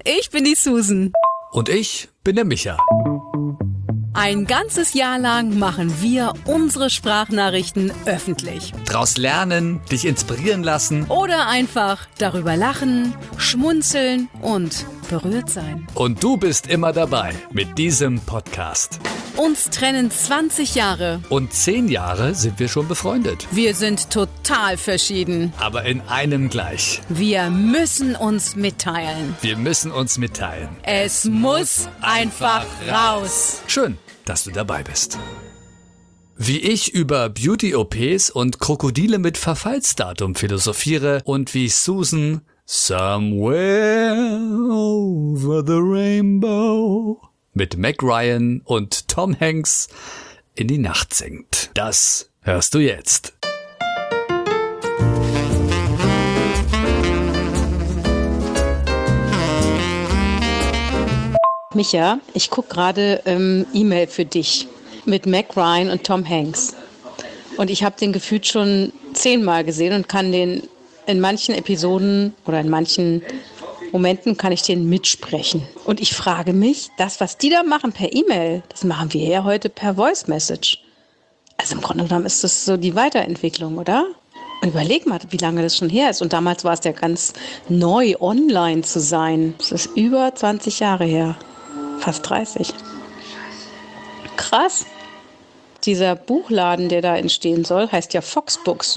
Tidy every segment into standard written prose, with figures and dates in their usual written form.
ich bin die Susan. Und ich bin der Micha. Ein ganzes Jahr lang machen wir unsere Sprachnachrichten öffentlich. Draus lernen, dich inspirieren lassen. Oder einfach darüber lachen, schmunzeln und berührt sein. Und du bist immer dabei mit diesem Podcast. Uns trennen 20 Jahre. Und 10 Jahre sind wir schon befreundet. Wir sind total verschieden. Aber in einem gleich. Wir müssen uns mitteilen. Wir müssen uns mitteilen. Es muss einfach raus. Schön, dass du dabei bist. Wie ich über Beauty-OPs und Krokodile mit Verfallsdatum philosophiere und wie Susan Somewhere over the rainbow mit Meg Ryan und Tom Hanks in die Nacht singt. Das hörst du jetzt. Micha, ich gucke gerade E-Mail für dich mit Meg Ryan und Tom Hanks. Und ich habe den gefühlt schon 10-mal gesehen und kann den in manchen Episoden oder in manchen Momenten kann ich den mitsprechen. Und ich frage mich, das, was die da machen per E-Mail, das machen wir ja heute per Voice Message. Also im Grunde genommen ist das so die Weiterentwicklung, oder? Und überleg mal, wie lange das schon her ist. Und damals war es ja ganz neu, online zu sein. Das ist über 20 Jahre her. Fast 30. Krass. Dieser Buchladen, der da entstehen soll, heißt ja Fox Books.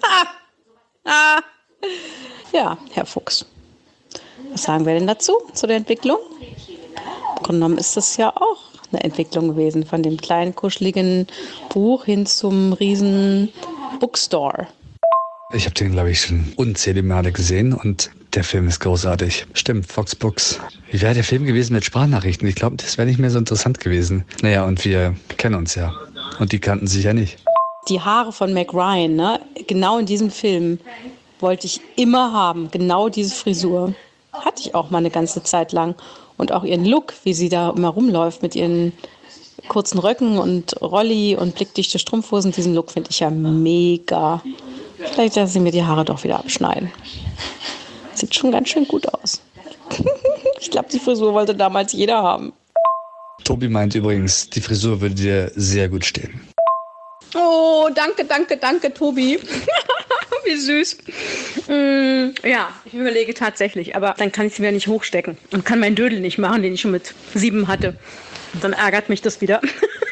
Ja, Herr Fuchs. Was sagen wir denn dazu, zu der Entwicklung? Im Grunde genommen ist das ja auch eine Entwicklung gewesen, von dem kleinen, kuscheligen Buch hin zum riesen Bookstore. Ich habe den, glaube ich, schon unzählige Male gesehen und der Film ist großartig. Stimmt, Fox Books. Wie wäre der Film gewesen mit Sprachnachrichten? Ich glaube, das wäre nicht mehr so interessant gewesen. Naja, und wir kennen uns ja. Und die kannten sich ja nicht. Die Haare von Meg Ryan, ne? Genau in diesem Film wollte ich immer haben. Genau diese Frisur. Hatte ich auch mal eine ganze Zeit lang. Und auch ihren Look, wie sie da immer rumläuft mit ihren kurzen Röcken und Rolli und blickdichte Strumpfhosen. Diesen Look finde ich ja mega. Vielleicht lasse ich mir die Haare doch wieder abschneiden. Sieht schon ganz schön gut aus. Ich glaube, die Frisur wollte damals jeder haben. Tobi meint übrigens, die Frisur würde dir sehr gut stehen. Oh, danke, Tobi. Wie süß. Ja, ich überlege tatsächlich, aber dann kann ich sie wieder nicht hochstecken und kann meinen Dödel nicht machen, den ich schon mit 7 hatte. Und dann ärgert mich das wieder.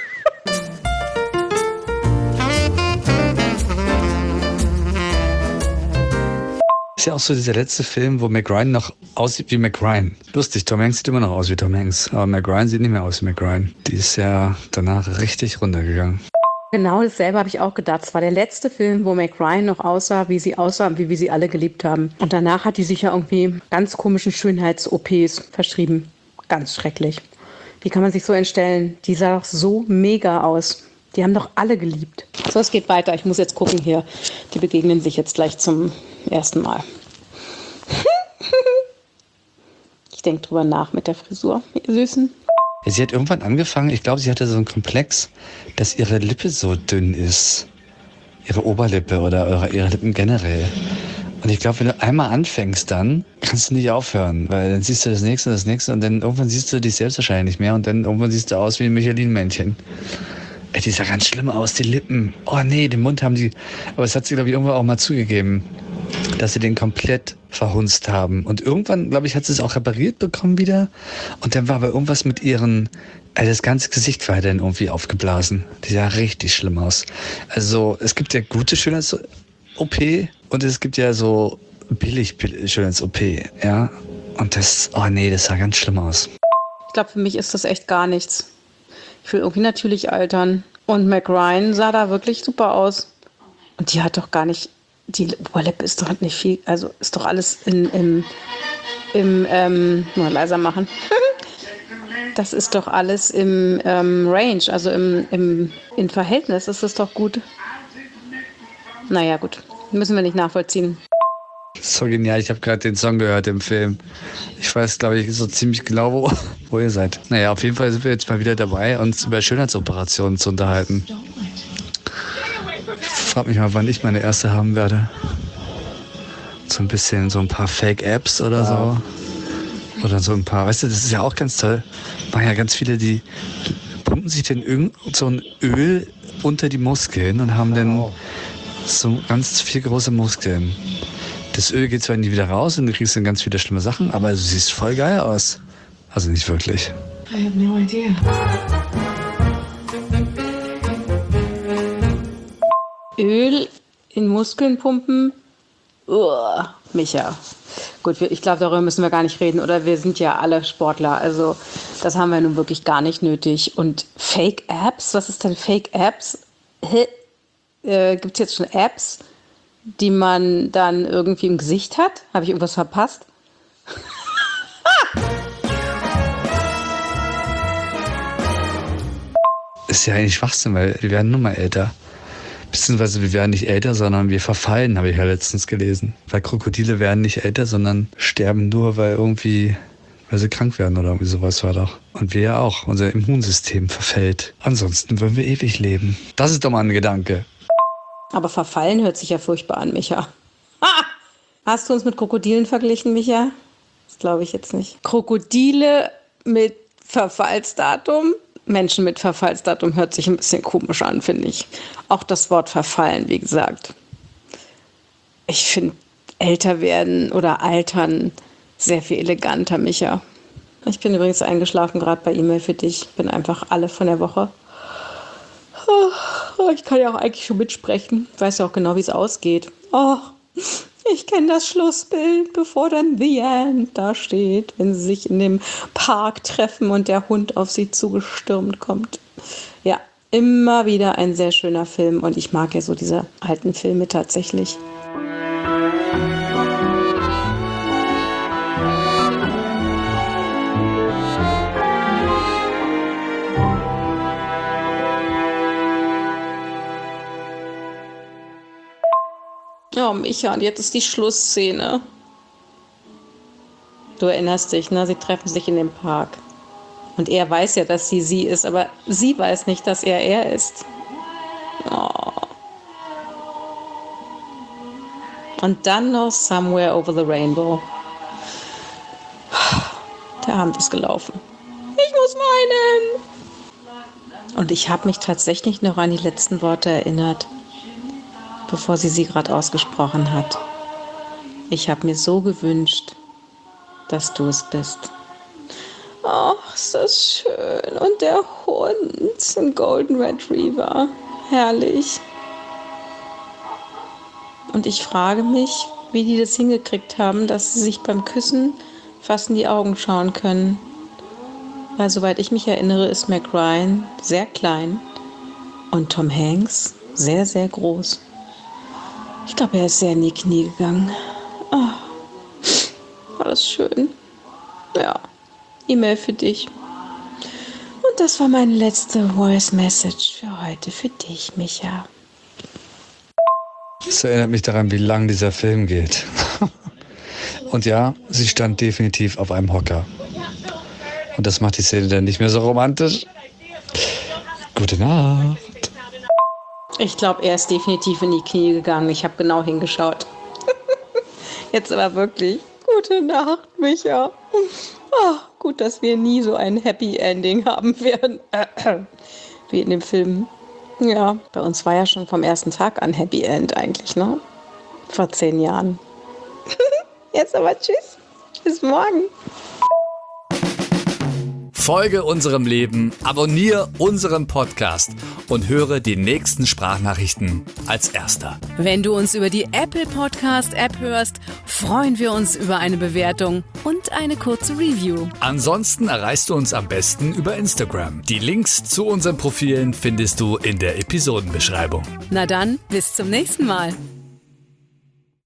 Ist ja auch so dieser letzte Film, wo Meg Ryan noch aussieht wie Meg Ryan. Lustig, Tom Hanks sieht immer noch aus wie Tom Hanks, aber Meg Ryan sieht nicht mehr aus wie Meg Ryan. Die ist ja danach richtig runtergegangen. Genau dasselbe habe ich auch gedacht. Es war der letzte Film, wo Meg Ryan noch aussah, wie sie wie sie alle geliebt haben. Und danach hat die sich ja irgendwie ganz komischen Schönheits-OPs verschrieben. Ganz schrecklich. Wie kann man sich so entstellen? Die sah doch so mega aus. Die haben doch alle geliebt. So, es geht weiter. Ich muss jetzt gucken hier. Die begegnen sich jetzt gleich zum ersten Mal. Ich denke drüber nach mit der Frisur, ihr Süßen. Ja, sie hat irgendwann angefangen, ich glaube, sie hatte so einen Komplex, dass ihre Lippe so dünn ist. Ihre Oberlippe oder ihre Lippen generell. Und ich glaube, wenn du einmal anfängst, dann kannst du nicht aufhören. Weil dann siehst du das nächste und dann irgendwann siehst du dich selbst wahrscheinlich nicht mehr und dann irgendwann siehst du aus wie ein Michelin-Männchen. Ey, die sah ganz schlimm aus, die Lippen. Oh nee, den Mund haben sie... Aber das hat sie, glaube ich, irgendwann auch mal zugegeben, dass sie den komplett verhunzt haben. Und irgendwann, glaube ich, hat sie es auch repariert bekommen wieder. Und dann war aber irgendwas mit ihren... das ganze Gesicht war dann irgendwie aufgeblasen. Die sah richtig schlimm aus. Also es gibt ja gute Schönheits-OP und es gibt ja so billig Schönheits-OP, ja. Und das... Oh nee, das sah ganz schlimm aus. Ich glaube, für mich ist das echt gar nichts. Ich will irgendwie natürlich altern. Und Meg Ryan sah da wirklich super aus. Und die hat doch gar nicht... Die Oberlippe ist doch nicht viel... Also ist doch alles mal leiser machen. Das ist doch alles im Range, also im Verhältnis ist es doch gut. Naja, gut. Müssen wir nicht nachvollziehen. So genial, ich habe gerade den Song gehört im Film. Ich weiß, glaube ich, so ziemlich genau, wo ihr seid. Naja, auf jeden Fall sind wir jetzt mal wieder dabei, uns über Schönheitsoperationen zu unterhalten. Ich frage mich mal, wann ich meine erste haben werde. So ein paar Fake-Apps oder so. Oder so ein paar, weißt du, das ist ja auch ganz toll. Machen ja ganz viele, die pumpen sich so ein Öl unter die Muskeln und haben dann so ganz viel große Muskeln. Das Öl geht zwar nie wieder raus und du kriegst dann ganz viele schlimme Sachen, aber du siehst voll geil aus. Also nicht wirklich. I have no idea. Öl in Muskeln pumpen? Micha. Gut, ich glaube, darüber müssen wir gar nicht reden, oder? Wir sind ja alle Sportler, also das haben wir nun wirklich gar nicht nötig. Und Fake-Apps? Was ist denn Fake-Apps? Gibt es jetzt schon Apps, die man dann irgendwie im Gesicht hat? Habe ich irgendwas verpasst? Ist ja eigentlich Schwachsinn, weil wir werden nun mal älter. Beziehungsweise wir werden nicht älter, sondern wir verfallen, habe ich ja letztens gelesen. Weil Krokodile werden nicht älter, sondern sterben nur, weil sie krank werden oder irgendwie sowas war doch. Und wir ja auch. Unser Immunsystem verfällt. Ansonsten würden wir ewig leben. Das ist doch mal ein Gedanke. Aber verfallen hört sich ja furchtbar an, Micha. Hast du uns mit Krokodilen verglichen, Micha? Das glaube ich jetzt nicht. Krokodile mit Verfallsdatum? Menschen mit Verfallsdatum hört sich ein bisschen komisch an, finde ich. Auch das Wort verfallen, wie gesagt. Ich finde älter werden oder altern sehr viel eleganter, Micha. Ich bin übrigens eingeschlafen, gerade bei E-Mail für dich. Ich bin einfach alle von der Woche. Ich kann ja auch eigentlich schon mitsprechen. Ich weiß ja auch genau, wie es ausgeht. Oh, ich kenne das Schlussbild, bevor dann The End da steht, wenn sie sich in dem Park treffen und der Hund auf sie zugestürmt kommt. Ja, immer wieder ein sehr schöner Film und ich mag ja so diese alten Filme tatsächlich. Ja, Micha, und jetzt ist die Schlussszene. Du erinnerst dich, ne? Sie treffen sich in dem Park. Und er weiß ja, dass sie ist, aber sie weiß nicht, dass er ist. Oh. Und dann noch Somewhere Over the Rainbow. Der Abend ist gelaufen. Ich muss weinen. Und ich habe mich tatsächlich noch an die letzten Worte erinnert, bevor sie gerade ausgesprochen hat. Ich habe mir so gewünscht, dass du es bist. Ach, ist das schön. Und der Hund, ein Golden Retriever. Herrlich. Und ich frage mich, wie die das hingekriegt haben, dass sie sich beim Küssen fast in die Augen schauen können. Weil soweit ich mich erinnere, ist Meg Ryan sehr klein und Tom Hanks sehr, sehr groß. Ich glaube, er ist sehr in die Knie gegangen. Oh, war das schön. Ja, E-Mail für dich. Und das war meine letzte Voice Message für heute für dich, Micha. Das erinnert mich daran, wie lang dieser Film geht. Und ja, sie stand definitiv auf einem Hocker. Und das macht die Szene dann nicht mehr so romantisch. Gute Nacht. Ich glaube, er ist definitiv in die Knie gegangen. Ich habe genau hingeschaut. Jetzt aber wirklich. Gute Nacht, Micha. Oh, gut, dass wir nie so ein Happy Ending haben werden. Wie in dem Film. Ja, bei uns war ja schon vom ersten Tag an Happy End eigentlich, ne? Vor 10 Jahren. Jetzt aber tschüss. Bis morgen. Folge unserem Leben, abonniere unseren Podcast und höre die nächsten Sprachnachrichten als Erster. Wenn du uns über die Apple Podcast App hörst, freuen wir uns über eine Bewertung und eine kurze Review. Ansonsten erreichst du uns am besten über Instagram. Die Links zu unseren Profilen findest du in der Episodenbeschreibung. Na dann, bis zum nächsten Mal.